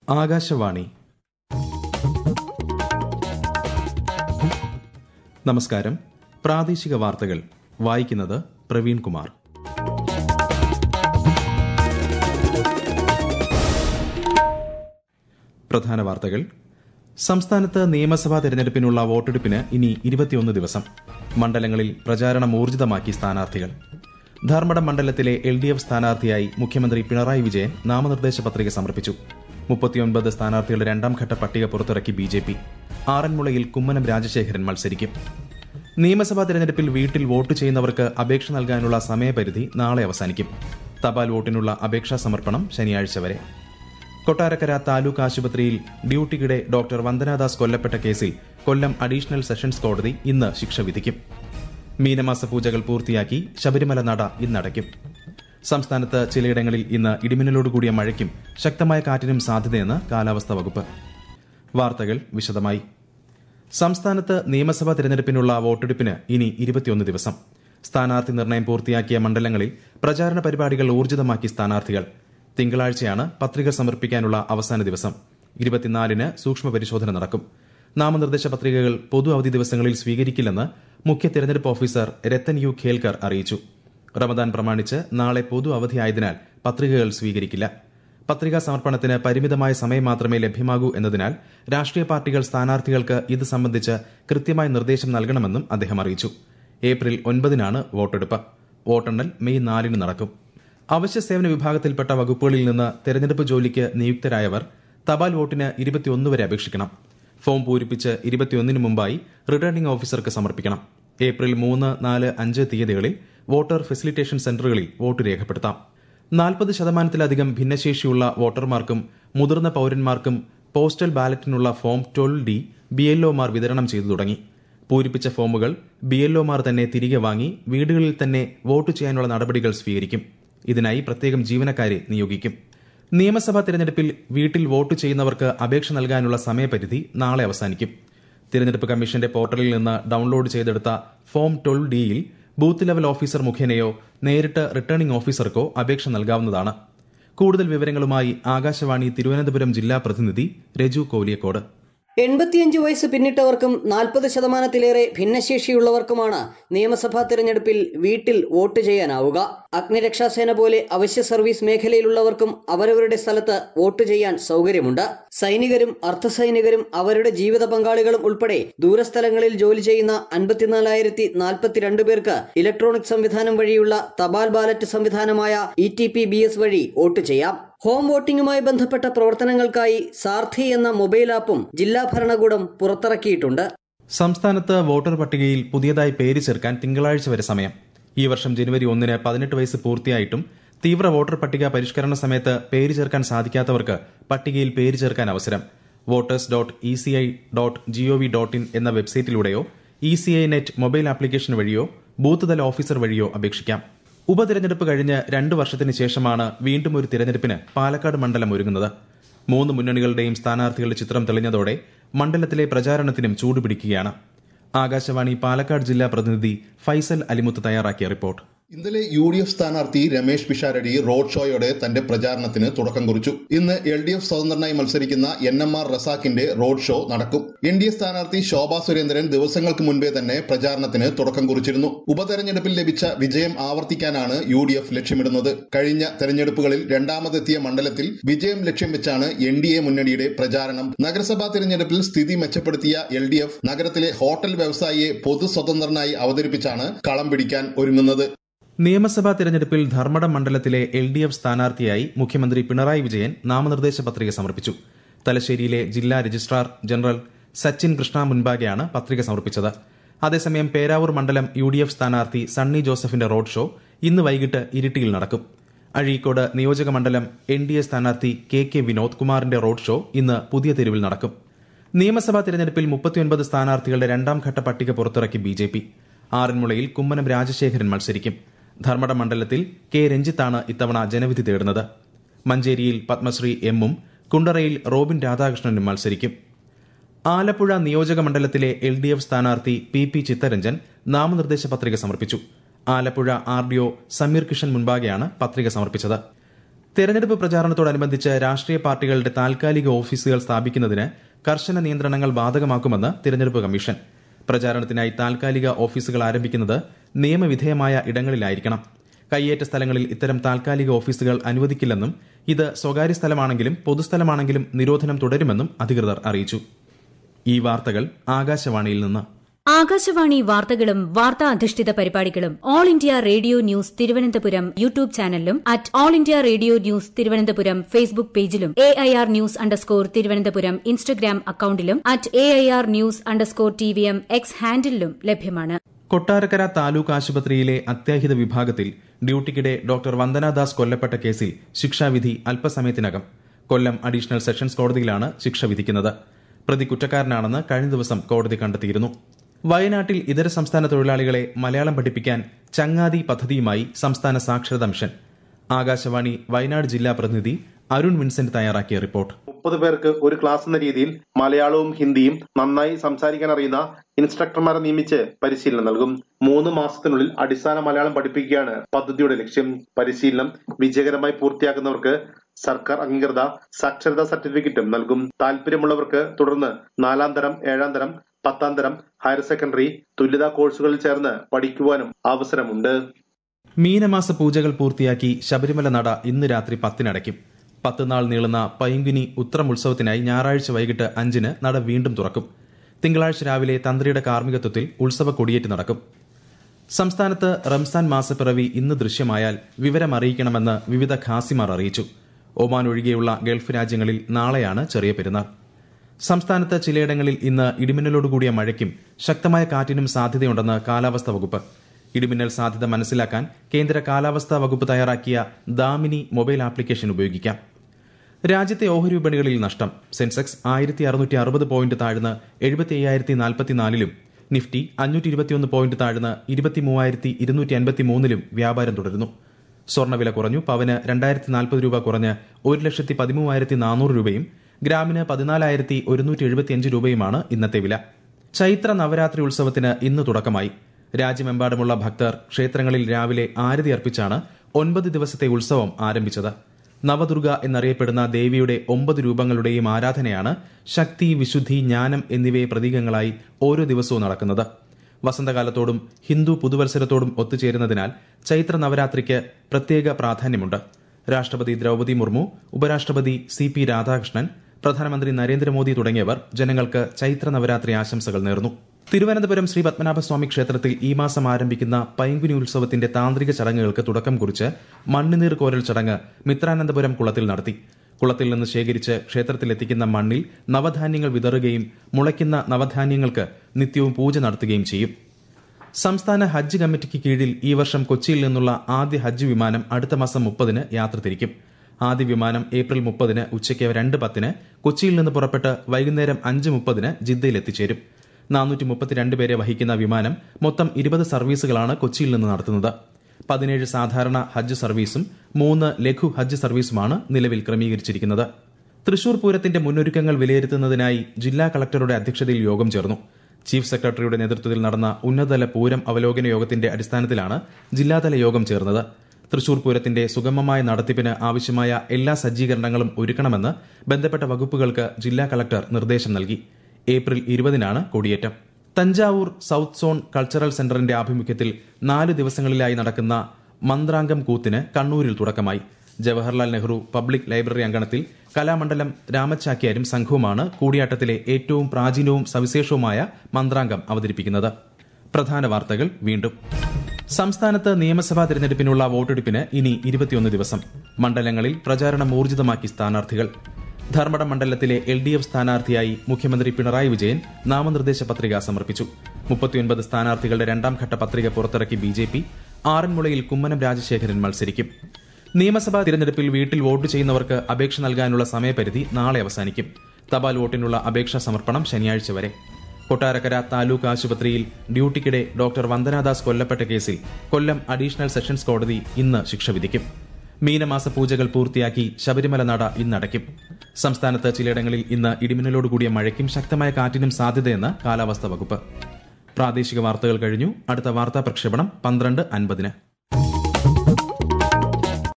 ആകാശവാണി. നമസ്കാരം. പ്രാദേശിക വാർത്തകൾ വായിക്കുന്നത് പ്രവീൺ കുമാർ. പ്രധാന വാർത്തകൾ. സംസ്ഥാനത്ത് നിയമസഭാ തെരഞ്ഞെടുപ്പിനുള്ള വോട്ടെടുപ്പിന് ഇനി 21 ദിവസം. മണ്ഡലങ്ങളിൽ പ്രചാരണം ഊർജിതമാക്കി സ്ഥാനാർത്ഥികൾ. ധർമ്മടം മണ്ഡലത്തിലെ LDF സ്ഥാനാർത്ഥിയായി മുഖ്യമന്ത്രി പിണറായി വിജയൻ നാമനിർദ്ദേശ പത്രിക സമർപ്പിച്ചു. 39 സ്ഥാനാർത്ഥികളുടെ രണ്ടാംഘട്ട പട്ടിക പുറത്തിറക്കി BJP. ആറന്മുളയിൽ കുമ്മനം രാജശേഖരൻ മത്സരിക്കും. നിയമസഭാ തെരഞ്ഞെടുപ്പിൽ വീട്ടിൽ വോട്ട് ചെയ്യുന്നവർക്ക് അപേക്ഷ നൽകാനുള്ള സമയപരിധി നാളെ അവസാനിക്കും. തപാൽ വോട്ടിനുള്ള അപേക്ഷാ സമർപ്പണം ശനിയാഴ്ച വരെ. കൊട്ടാരക്കര താലൂക്ക് ആശുപത്രിയിൽ ഡ്യൂട്ടിക്കിടെ ഡോക്ടർ വന്ദനാദാസ് കൊല്ലപ്പെട്ട കേസിൽ കൊല്ലം അഡീഷണൽ സെഷൻസ് കോടതി ഇന്ന് ശിക്ഷ വിധിക്കും. മീനമാസ പൂജകൾ പൂർത്തിയാക്കി ശബരിമല നട ഇന്നടയ്ക്കും. സംസ്ഥാനത്ത് ചിലയിടങ്ങളിൽ ഇന്ന് ഇടിമിന്നലോടുകൂടിയ മഴയ്ക്കും ശക്തമായ കാറ്റിനും സാധ്യതയെന്ന് കാലാവസ്ഥാ വകുപ്പ്. വാർത്തകൾ വിശദമായി. സംസ്ഥാനത്ത് നിയമസഭാ തെരഞ്ഞെടുപ്പിനുള്ള വോട്ടെടുപ്പിന് ഇനി 21 ദിവസം. സ്ഥാനാർത്ഥി നിർണയം പൂർത്തിയാക്കിയ മണ്ഡലങ്ങളിൽ പ്രചാരണ പരിപാടികൾ ഊർജിതമാക്കി സ്ഥാനാർത്ഥികൾ. തിങ്കളാഴ്ചയാണ് പത്രിക സമർപ്പിക്കാനുള്ള അവസാന ദിവസം. 24-ന് സൂക്ഷ്മ പരിശോധന നടക്കും. നാമനിർദ്ദേശ പത്രികകൾ പൊതു അവധി ദിവസങ്ങളിൽ സ്വീകരിക്കില്ലെന്ന് മുഖ്യ തെരഞ്ഞെടുപ്പ് ഓഫീസർ രത്തൻ യു ഖേൽക്കർ അറിയിച്ചു. റമദാൻ പ്രമാണിച്ച് നാളെ പൊതു അവധിയായതിനാൽ പത്രികകൾ സ്വീകരിക്കില്ല. പത്രികാ സമർപ്പണത്തിന് പരിമിതമായ സമയം മാത്രമേ ലഭ്യമാകൂ എന്നതിനാൽ രാഷ്ട്രീയ പാർട്ടികൾ സ്ഥാനാർത്ഥികൾക്ക് ഇത് സംബന്ധിച്ച് കൃത്യമായ നിർദ്ദേശം നൽകണമെന്നും അദ്ദേഹം അറിയിച്ചു. ഏപ്രിൽ 9-നാണ് വോട്ടെടുപ്പ്. വോട്ടെണ്ണൽ മെയ് 4-ന് നടക്കും. അവശ്യ സേവന വിഭാഗത്തിൽപ്പെട്ട വകുപ്പുകളിൽ നിന്ന് തെരഞ്ഞെടുപ്പ് ജോലിക്ക് നിയുക്തരായവർ തപാൽ വോട്ടിന് 21 വരെ അപേക്ഷിക്കണം. ഫോം പൂരിപ്പിച്ച് 21-ന് മുമ്പായി റിട്ടേണിംഗ് ഓഫീസർക്ക് സമർപ്പിക്കണം. ഏപ്രിൽ 3, 4, 5 തീയതികളിൽ വോട്ടർ ഫെസിലിറ്റേഷൻ സെന്ററുകളിൽ വോട്ട് രേഖപ്പെടുത്താം. 40% ഭിന്നശേഷിയുള്ള വോട്ടർമാർക്കും മുതിർന്ന പൌരന്മാർക്കും പോസ്റ്റൽ ബാലറ്റിനുള്ള ഫോം 12D BLOമാർ വിതരണം ചെയ്തു തുടങ്ങി. പൂരിപ്പിച്ച ഫോമുകൾ BLOമാർ തന്നെ തിരികെ വാങ്ങി വീടുകളിൽ തന്നെ വോട്ട് ചെയ്യാനുള്ള നടപടികൾ സ്വീകരിക്കും. ഇതിനായി പ്രത്യേകം ജീവനക്കാരെ നിയോഗിക്കും. നിയമസഭാ തെരഞ്ഞെടുപ്പിൽ വീട്ടിൽ വോട്ട് ചെയ്യുന്നവർക്ക് അപേക്ഷ നൽകാനുള്ള സമയപരിധി നാളെ അവസാനിക്കും. തെരഞ്ഞെടുപ്പ് കമ്മീഷന്റെ പോർട്ടലിൽ നിന്ന് ഡൌൺലോഡ് ചെയ്തെടുത്ത ഫോം 12Dയിൽ ബൂത്ത് ലെവൽ ഓഫീസർ മുഖേനയോ നേരിട്ട് റിട്ടേണിംഗ് ഓഫീസർക്കോ അപേക്ഷ നൽകാവുന്നതാണ്. കൂടുതൽ വിവരങ്ങളുമായി ആകാശവാണി തിരുവനന്തപുരം ജില്ലാ പ്രതിനിധി രജു കോലിയക്കോട്. 85 വയസ്സ് പിന്നിട്ടവർക്കും 40%-ലേറെ ഭിന്നശേഷിയുള്ളവർക്കുമാണ് നിയമസഭാ തെരഞ്ഞെടുപ്പിൽ വീട്ടിൽ വോട്ട് ചെയ്യാനാവുക. അഗ്നിരക്ഷാസേന പോലെ അവശ്യ സർവീസ് മേഖലയിലുള്ളവർക്കും അവരവരുടെ സ്ഥലത്ത് വോട്ട് ചെയ്യാൻ സൗകര്യമുണ്ട്. സൈനികരും അർദ്ധസൈനികരും അവരുടെ ജീവിത പങ്കാളികളും ഉൾപ്പെടെ ദൂരസ്ഥലങ്ങളിൽ ജോലി ചെയ്യുന്ന 54,042 പേർക്ക് ഇലക്ട്രോണിക് സംവിധാനം വഴിയുള്ള തപാൽ ബാലറ്റ് സംവിധാനമായ ETPBS വഴി വോട്ട് ചെയ്യാം. ഹോം വോട്ടിംഗുമായി ബന്ധപ്പെട്ട പ്രവർത്തനങ്ങൾക്കായി സാർഥി എന്ന മൊബൈൽ ആപ്പും ജില്ലാ ഭരണകൂടം പുറത്തിറക്കിയിട്ടുണ്ട്. സംസ്ഥാനത്ത് വോട്ടർ പട്ടികയിൽ പുതിയതായി പേര് ചേർക്കാൻ തിങ്കളാഴ്ച വരെ സമയം. ഈ വർഷം ജനുവരി 1-ന് 18 വയസ്സ് പൂർത്തിയായിട്ടും തീവ്ര വോട്ടർ പട്ടിക പരിഷ്കരണ സമയത്ത് പേര് ചേർക്കാൻ സാധിക്കാത്തവർക്ക് പട്ടികയിൽ പേര് ചേർക്കാൻ അവസരം. voters.eci.gov.in എന്ന വെബ്സൈറ്റിലൂടെയോ ECI നെറ്റ് മൊബൈൽ ആപ്ലിക്കേഷൻ വഴിയോ ബൂത്ത് തല ഓഫീസർ വഴിയോ അപേക്ഷിക്കാം. ഉപതെരഞ്ഞെടുപ്പ് കഴിഞ്ഞ് 2 വർഷത്തിന് ശേഷമാണ് വീണ്ടും ഒരു തിരഞ്ഞെടുപ്പിന് പാലക്കാട് മണ്ഡലം ഒരുങ്ങുന്നത്. 3 മുന്നണികളുടെയും സ്ഥാനാർത്ഥികളുടെ ചിത്രം തെളിഞ്ഞതോടെ മണ്ഡലത്തിലെ പ്രചാരണത്തിനും ചൂടുപിടിക്കുകയാണ്. ആകാശവാണി പാലക്കാട് ജില്ലാ പ്രതിനിധി ഫൈസൽ അലിമുത്ത് തയ്യാറാക്കിയ റിപ്പോർട്ട്. ഇന്നലെ UDF സ്ഥാനാർത്ഥി രമേശ് പിഷാരടി റോഡ് ഷോയോടെ തന്റെ പ്രചാരണത്തിന് തുടക്കം കുറിച്ചു. ഇന്ന് LDF സ്വതന്ത്രനായി മത്സരിക്കുന്ന NMR റസാഖിന്റെ റോഡ് ഷോ നടക്കും. NDA സ്ഥാനാർത്ഥി ശോഭാ സുരേന്ദ്രൻ ദിവസങ്ങൾക്ക് മുൻപേ തന്നെ പ്രചാരണത്തിന് തുടക്കം കുറിച്ചിരുന്നു. ഉപതെരഞ്ഞെടുപ്പിൽ ലഭിച്ച വിജയം ആവർത്തിക്കാനാണ് UDF ലക്ഷ്യമിടുന്നത്. കഴിഞ്ഞ തെരഞ്ഞെടുപ്പുകളിൽ രണ്ടാമതെത്തിയ മണ്ഡലത്തിൽ വിജയം ലക്ഷ്യം വെച്ചാണ് NDA മുന്നണിയുടെ പ്രചാരണം. നഗരസഭാ തെരഞ്ഞെടുപ്പിൽ സ്ഥിതി മെച്ചപ്പെടുത്തിയ LDF നഗരത്തിലെ ഹോട്ടൽ വ്യവസായിയെ പൊതു സ്വതന്ത്രനായി അവതരിപ്പിച്ചാണ് കളം പിടിക്കാൻ ഒരുങ്ങുന്നത്. നിയമസഭാ തെരഞ്ഞെടുപ്പിൽ ധർമ്മടം മണ്ഡലത്തിലെ LDF സ്ഥാനാർത്ഥിയായി മുഖ്യമന്ത്രി പിണറായി വിജയൻ നാമനിർദ്ദേശ പത്രിക സമർപ്പിച്ചു. തലശ്ശേരിയിലെ ജില്ലാ രജിസ്ട്രാർ ജനറൽ സച്ചിൻ കൃഷ്ണ മുൻപാകെയാണ് പത്രിക സമർപ്പിച്ചത്. അതേസമയം പേരാവൂർ മണ്ഡലം UDF സ്ഥാനാർത്ഥി സണ്ണി ജോസഫിന്റെ റോഡ് ഷോ ഇന്ന് വൈകിട്ട് ഇരിട്ടിയിൽ നടക്കും. അഴീക്കോട് നിയോജക മണ്ഡലം NDA സ്ഥാനാർത്ഥി KK വിനോദ് കുമാറിന്റെ റോഡ് ഷോ ഇന്ന് പുതിയ തെരുവിൽ നടക്കും. നിയമസഭാ തെരഞ്ഞെടുപ്പിൽ 39 സ്ഥാനാർത്ഥികളുടെ രണ്ടാംഘട്ട പട്ടിക പുറത്തിറക്കി BJP. ആറന്മുളയിൽ കുമ്മനം രാജശേഖരൻ മത്സരിക്കും. ധർമ്മടം മണ്ഡലത്തിൽ K രഞ്ജിത്താണ് ഇത്തവണ ജനവിധി തേടുന്നത്. മഞ്ചേരിയിൽ പത്മശ്രീ M-ഉം കുണ്ടറയിൽ റോബിൻ രാധാകൃഷ്ണനും മത്സരിക്കും. ആലപ്പുഴ നിയോജക മണ്ഡലത്തിലെ LDF സ്ഥാനാർത്ഥി PP ചിത്തരഞ്ജൻ നാമനിർദ്ദേശ പത്രിക സമർപ്പിച്ചു. ആലപ്പുഴ RDO സമീർ കിഷൻ മുൻപാകെയാണ് പത്രിക സമർപ്പിച്ചത്. തെരഞ്ഞെടുപ്പ് പ്രചാരണത്തോടനുബന്ധിച്ച് രാഷ്ട്രീയ പാർട്ടികളുടെ താൽക്കാലിക ഓഫീസുകൾ സ്ഥാപിക്കുന്നതിന് കർശന നിയന്ത്രണങ്ങൾ ബാധകമാക്കുമെന്ന് തെരഞ്ഞെടുപ്പ് കമ്മീഷൻ. പ്രചാരണത്തിനായി താൽക്കാലിക ഓഫീസുകൾ ആരംഭിക്കുന്നത് നിയമവിധേയമായ ഇടങ്ങളിലായിരിക്കണം. കയ്യേറ്റ സ്ഥലങ്ങളിൽ ഇത്തരം താൽക്കാലിക ഓഫീസുകൾ അനുവദിക്കില്ലെന്നും ഇത് സ്വകാര്യ സ്ഥലമാണെങ്കിലും പൊതുസ്ഥലമാണെങ്കിലും നിരോധനം തുടരുമെന്നും അധികൃതർ അറിയിച്ചു. ഈ വാർത്തകൾ ആകാശവാണിയിൽ നിന്ന്. ആകാശവാണി വാർത്തകളും വാർത്താ അധിഷ്ഠിത പരിപാടികളും All India Radio News Thiruvananthapuram YouTube ചാനലിലും @All India Radio News Thiruvananthapuram Facebook പേജിലും AIR ന്യൂസ് തിരുവനന്തപുരം ഇൻസ്റ്റഗ്രാം അക്കൌണ്ടിലും @AIR ന്യൂസ്_TVM X ഹാൻഡിലും ലഭ്യമാണ്. കൊട്ടാരക്കര താലൂക്ക് ആശുപത്രിയിലെ അത്യാഹിത വിഭാഗത്തിൽ ഡ്യൂട്ടിക്കിടെ ഡോക്ടർ വന്ദനാദാസ് കൊല്ലപ്പെട്ട കേസിൽ ശിക്ഷാവിധി അല്പസമയത്തിനകം. കൊല്ലം അഡീഷണൽ സെഷൻസ് കോടതിയിലാണ് ശിക്ഷ വിധിക്കുന്നത്. പ്രതി കുറ്റക്കാരനാണെന്ന് കഴിഞ്ഞ ദിവസം കോടതി കണ്ടെത്തിയിരുന്നു. വയനാട്ടിൽ ഇതര സംസ്ഥാന തൊഴിലാളികളെ മലയാളം പഠിപ്പിക്കാൻ ചങ്ങാതി പദ്ധതിയുമായി സംസ്ഥാന സാക്ഷരതാ മിഷൻ. ആകാശവാണി വയനാട് ജില്ലാ പ്രതിനിധി അരുൺ വിൻസെന്റ് തയ്യാറാക്കിയ റിപ്പോർട്ട്. 30 പേർക്ക് ഒരു ക്ലാസ് എന്ന രീതിയിൽ മലയാളവും ഹിന്ദിയും നന്നായി സംസാരിക്കാൻ അറിയുന്ന ഇൻസ്ട്രക്ടർമാരെ നിയമിച്ച് പരിശീലനം നൽകും. 3 മാസത്തിനുള്ളിൽ അടിസ്ഥാന മലയാളം പഠിപ്പിക്കുകയാണ് പദ്ധതിയുടെ ലക്ഷ്യം. പരിശീലനം വിജയകരമായി പൂർത്തിയാക്കുന്നവർക്ക് സർക്കാർ അംഗീകൃത സാക്ഷരതാ സർട്ടിഫിക്കറ്റും നൽകും. താല്പര്യമുള്ളവർക്ക് തുടർന്ന് 4ാം തരം, 7ാം തരം, 10ാം തരം, ഹയർ സെക്കൻഡറി തുല്യതാ കോഴ്സുകളിൽ ചേർന്ന് പഠിക്കുവാനും അവസരമുണ്ട്. മീനമാസ പൂജകൾ പൂർത്തിയാക്കി ശബരിമല നട ഇന്ന് രാത്രി 10-ന് അടയ്ക്കും. 10 നാൾ നീളുന്ന പൈങ്കുനി ഉത്രം ഉത്സവത്തിനായി ഞായറാഴ്ച വൈകിട്ട് 5-ന് നട വീണ്ടും തുറക്കും. തിങ്കളാഴ്ച രാവിലെ തന്ത്രിയുടെ കാർമ്മികത്വത്തിൽ ഉത്സവ കൊടിയേറ്റ് നടക്കും. സംസ്ഥാനത്ത് റംസാൻ മാസപ്പിറവി ഇന്ന് ദൃശ്യമായാൽ വിവരമറിയിക്കണമെന്ന് വിവിധ ഖാസിമാർ അറിയിച്ചു. ഒമാൻ ഒഴികെയുള്ള ഗൾഫ് രാജ്യങ്ങളിൽ നാളെയാണ് ചെറിയ പെരുന്നാൾ. സംസ്ഥാനത്ത് ചിലയിടങ്ങളിൽ ഇന്ന് ഇടിമിന്നലോടുകൂടിയ മഴയ്ക്കും ശക്തമായ കാറ്റിനും സാധ്യതയുണ്ടെന്ന് കാലാവസ്ഥാ വകുപ്പ്. ഇടിമിന്നൽ സാധ്യത മനസ്സിലാക്കാൻ കേന്ദ്ര കാലാവസ്ഥാ വകുപ്പ് തയ്യാറാക്കിയ ദാമിനി മൊബൈൽ ആപ്ലിക്കേഷൻ ഉപയോഗിക്കാം. രാജ്യത്തെ ഓഹരി വിപണികളിൽ നഷ്ടം. സെൻസെക്സ് 1660 പോയിന്റ് താഴ്ന്ന് 75,044-ലും നിഫ്റ്റി 521 പോയിന്റ് താഴ്ന്ന് 23,253-ലും വ്യാപാരം തുടരുന്നു. സ്വർണ്ണവില കുറഞ്ഞു. പവന് 2,040 രൂപ കുറഞ്ഞ് 1,13,400 രൂപയും ഗ്രാമിന് 14,175 രൂപയുമാണ് ഇന്നത്തെ വില. ചൈത്ര നവരാത്രി ഉത്സവത്തിന് ഇന്ന് തുടക്കമായി. രാജ്യമെമ്പാടുമുള്ള ഭക്തർ ക്ഷേത്രങ്ങളിൽ രാവിലെ ആരതി അർപ്പിച്ചാണ് 9 ദിവസത്തെ ഉത്സവം ആരംഭിച്ചത്. നവദുർഗ എന്നറിയപ്പെടുന്ന ദേവിയുടെ 9 രൂപങ്ങളുടെയും ആരാധനയാണ് ശക്തി, വിശുദ്ധി, ജ്ഞാനം എന്നിവയെ പ്രതീകങ്ങളായി ഓരോ ദിവസവും നടക്കുന്നത്. വസന്തകാലത്തോടും ഹിന്ദു പുതുവത്സരത്തോടും ഒത്തുചേരുന്നതിനാൽ ചൈത്ര നവരാത്രിക്ക് പ്രത്യേക പ്രാധാന്യമുണ്ട്. രാഷ്ട്രപതി ദ്രൌപദി മുർമു, ഉപരാഷ്ട്രപതി CP രാധാകൃഷ്ണൻ, പ്രധാനമന്ത്രി നരേന്ദ്രമോദി തുടങ്ങിയവർ ജനങ്ങൾക്ക് ചൈത്ര നവരാത്രി ആശംസകൾ നേർന്നു. തിരുവനന്തപുരം ശ്രീ പത്മനാഭസ്വാമി ക്ഷേത്രത്തിൽ ഈ മാസം ആരംഭിക്കുന്ന പൈങ്കുനി ഉത്സവത്തിന്റെ താന്ത്രിക ചടങ്ങുകൾക്ക് തുടക്കം കുറിച്ച് മണ്ണുനീർ കോരൽ ചടങ്ങ് മിത്രാനന്തപുരം കുളത്തിൽ നടത്തി. കുളത്തിൽ നിന്ന് ശേഖരിച്ച് ക്ഷേത്രത്തിലെത്തിക്കുന്ന മണ്ണിൽ നവധാന്യങ്ങൾ വിതറുകയും മുളയ്ക്കുന്ന നവധാന്യങ്ങൾക്ക് നിത്യവും പൂജ നടത്തുകയും ചെയ്യും. സംസ്ഥാന ഹജ്ജ് കമ്മിറ്റിക്ക് കീഴിൽ ഈ വർഷം കൊച്ചിയിൽ നിന്നുള്ള ആദ്യ ഹജ്ജ് വിമാനം അടുത്ത മാസം 30-ന് യാത്ര തിരിക്കും. ആദ്യ വിമാനം ഏപ്രിൽ 30-ന് ഉച്ചയ്ക്ക് 2:10-ന് കൊച്ചിയിൽ നിന്ന് പുറപ്പെട്ട് വൈകുന്നേരം 5:30-ന് ജിദ്ദയിൽ എത്തിച്ചേരും. 432 പേരെ വഹിക്കുന്ന വിമാനം മൊത്തം 20 സർവീസുകളാണ് കൊച്ചിയിൽ നിന്ന് നടത്തുന്നത്. 17 സാധാരണ ഹജ്ജ് സർവീസും 3 ലഘു ഹജ്ജ് സർവീസുമാണ് നിലവിൽ ക്രമീകരിച്ചിരിക്കുന്നത്. തൃശൂർ പൂരത്തിന്റെ മുന്നൊരുക്കങ്ങൾ വിലയിരുത്തുന്നതിനായി ജില്ലാ കളക്ടറുടെ അധ്യക്ഷതയിൽ യോഗം ചേർന്നു. ചീഫ് സെക്രട്ടറിയുടെ നേതൃത്വത്തിൽ നടന്ന ഉന്നതതല പൂരം അവലോകന യോഗത്തിന്റെ അടിസ്ഥാനത്തിലാണ് ജില്ലാതല യോഗം ചേർന്നത്. തൃശൂർ പൂരത്തിന്റെ സുഗമമായ നടത്തിപ്പിന് ആവശ്യമായ എല്ലാ സജ്ജീകരണങ്ങളും ഒരുക്കണമെന്ന് ബന്ധപ്പെട്ട വകുപ്പുകൾക്ക് ജില്ലാ കളക്ടർ നിർദ്ദേശം നൽകി. ഏപ്രിൽ 20-നാണ് കൊടിയേറ്റം. തഞ്ചാവൂർ സൌത്ത് സോൺ കൾച്ചറൽ സെന്ററിന്റെ ആഭിമുഖ്യത്തിൽ 4 ദിവസങ്ങളിലായി നടക്കുന്ന മന്ത്രാംഗം കൂത്തിന് കണ്ണൂരിൽ തുടക്കമായി. ജവഹർലാൽ നെഹ്റു പബ്ലിക് ലൈബ്രറി അങ്കണത്തിൽ കലാമണ്ഡലം രാമചാക്യാരും സംഘവുമാണ് കൂടിയാട്ടത്തിലെ ഏറ്റവും പ്രാചീനവും സവിശേഷവുമായ മന്ത്രാംഗം അവതരിപ്പിക്കുന്നത്. പ്രധാന വാർത്തകൾ വീണ്ടും. സംസ്ഥാനത്ത് നിയമസഭാ തെരഞ്ഞെടുപ്പിനുള്ള വോട്ടെടുപ്പിന് ഇനി 21 ദിവസം. മണ്ഡലങ്ങളിൽ പ്രചാരണം ഊർജിതമാക്കി സ്ഥാനാർത്ഥികൾ. ധർമ്മടം മണ്ഡലത്തിലെ LDF സ്ഥാനാർത്ഥിയായി മുഖ്യമന്ത്രി പിണറായി വിജയൻ നാമനിർദ്ദേശ പത്രിക സമർപ്പിച്ചു. 39 സ്ഥാനാർത്ഥികളുടെ 2ാം ഘട്ട പത്രിക പുറത്തിറക്കി BJP. ആറന്മുളയിൽ കുമ്മനം രാജശേഖരൻ മത്സരിക്കും. നിയമസഭാ തിരഞ്ഞെടുപ്പിൽ വീട്ടിൽ വോട്ട് ചെയ്യുന്നവർക്ക് അപേക്ഷ നൽകാനുള്ള സമയപരിധി നാളെ അവസാനിക്കും. തപാൽ വോട്ടിനുള്ള അപേക്ഷാ സമർപ്പണം ശനിയാഴ്ച വരെ. കൊട്ടാരക്കര താലൂക്ക് ആശുപത്രിയിൽ ഡ്യൂട്ടിക്കിടെ ഡോക്ടർ വന്ദനാദാസ് കൊല്ലപ്പെട്ട കേസിൽ കൊല്ലം അഡീഷണൽ സെഷൻസ് കോടതി ഇന്ന് ശിക്ഷ വിധിക്കും. മീനമാസ പൂജകൾ പൂർത്തിയാക്കി ശബരിമല നട ഇന്നടയ്ക്കും. സംസ്ഥാനത്ത് ചിലയിടങ്ങളിൽ ഇന്ന് ഇടിമിന്നലോടുകൂടിയ മഴയ്ക്കും ശക്തമായ കാറ്റിനും സാധ്യതയെന്ന് കാലാവസ്ഥാ വകുപ്പ്. പ്രാദേശിക വാർത്തകൾ കഴിഞ്ഞു. അടുത്ത വാർത്താ പ്രക്ഷേപണം 12:50-ന്.